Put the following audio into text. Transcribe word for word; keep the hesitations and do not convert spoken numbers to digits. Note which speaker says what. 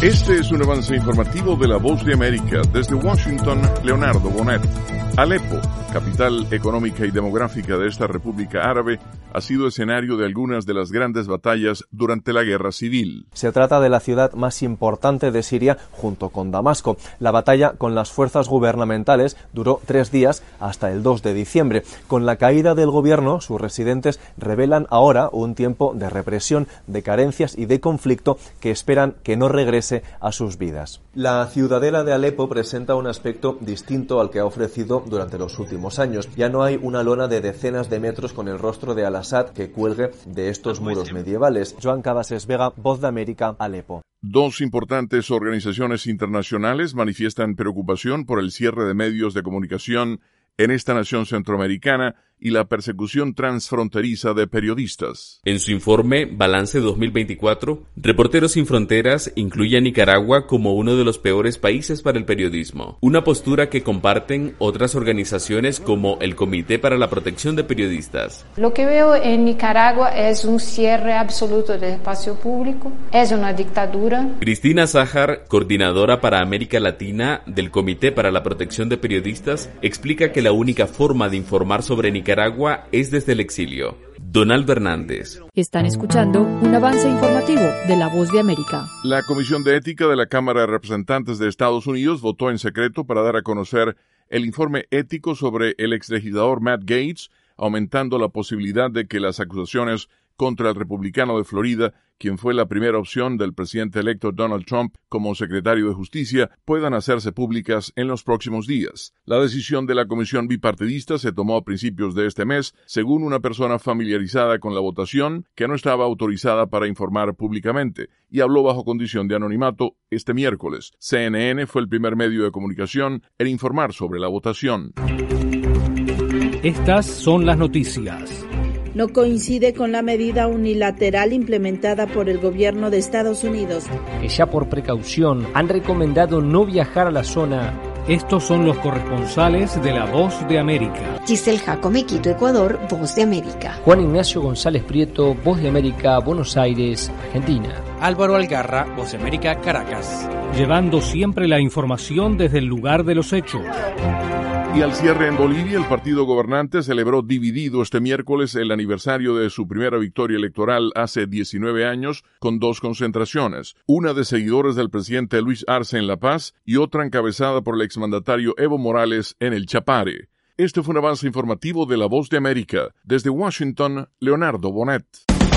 Speaker 1: Este es un avance informativo de La Voz de América. Desde Washington, Leonardo Bonet. Alepo, capital económica y demográfica de esta República Árabe, ha sido escenario de algunas de las grandes batallas durante la guerra civil.
Speaker 2: Se trata de la ciudad más importante de Siria, junto con Damasco. La batalla con las fuerzas gubernamentales duró tres días hasta el dos de diciembre. Con la caída del gobierno, sus residentes revelan ahora un tiempo de represión, de carencias y de conflicto que esperan que no regrese a sus vidas. La ciudadela de Alepo presenta un aspecto distinto al que ha ofrecido durante los últimos años. Ya no hay una lona de decenas de metros con el rostro de Al-Assad que cuelgue de estos muros medievales. Joan Cabases Vega, Voz de América, Alepo.
Speaker 1: Dos importantes organizaciones internacionales manifiestan preocupación por el cierre de medios de comunicación en esta nación centroamericana y la persecución transfronteriza de periodistas.
Speaker 3: En su informe Balance dos mil veinticuatro, Reporteros Sin Fronteras incluye a Nicaragua como uno de los peores países para el periodismo, una postura que comparten otras organizaciones como el Comité para la Protección de Periodistas.
Speaker 4: Lo que veo en Nicaragua es un cierre absoluto del espacio público, es una dictadura.
Speaker 3: Cristina Sájar, coordinadora para América Latina del Comité para la Protección de Periodistas, explica que la única forma de informar sobre Nicaragua Nicaragua es desde el exilio. Donaldo Hernández.
Speaker 5: Están escuchando un avance informativo de La Voz de América.
Speaker 1: La Comisión de Ética de la Cámara de Representantes de Estados Unidos votó en secreto para dar a conocer el informe ético sobre el exlegislador Matt Gaetz, aumentando la posibilidad de que las acusaciones contra el republicano de Florida, quien fue la primera opción del presidente electo Donald Trump como secretario de Justicia, puedan hacerse públicas en los próximos días. La decisión de la comisión bipartidista se tomó a principios de este mes, según una persona familiarizada con la votación, que no estaba autorizada para informar públicamente, y habló bajo condición de anonimato este miércoles. C N N fue el primer medio de comunicación en informar sobre la votación.
Speaker 6: Estas son las noticias.
Speaker 7: No coincide con la medida unilateral implementada por el gobierno de Estados Unidos,
Speaker 8: que ya por precaución han recomendado no viajar a la zona.
Speaker 6: Estos son los corresponsales de La Voz de América.
Speaker 9: Giselle Jacome, Quito, Ecuador, Voz de América.
Speaker 8: Juan Ignacio González Prieto, Voz de América, Buenos Aires, Argentina.
Speaker 10: Álvaro Algarra, Voz de América, Caracas.
Speaker 6: Llevando siempre la información desde el lugar de los hechos.
Speaker 1: Y al cierre en Bolivia, el partido gobernante celebró dividido este miércoles el aniversario de su primera victoria electoral hace diecinueve años con dos concentraciones, una de seguidores del presidente Luis Arce en La Paz y otra encabezada por el exmandatario Evo Morales en el Chapare. Este fue un avance informativo de La Voz de América. Desde Washington, Leonardo Bonet.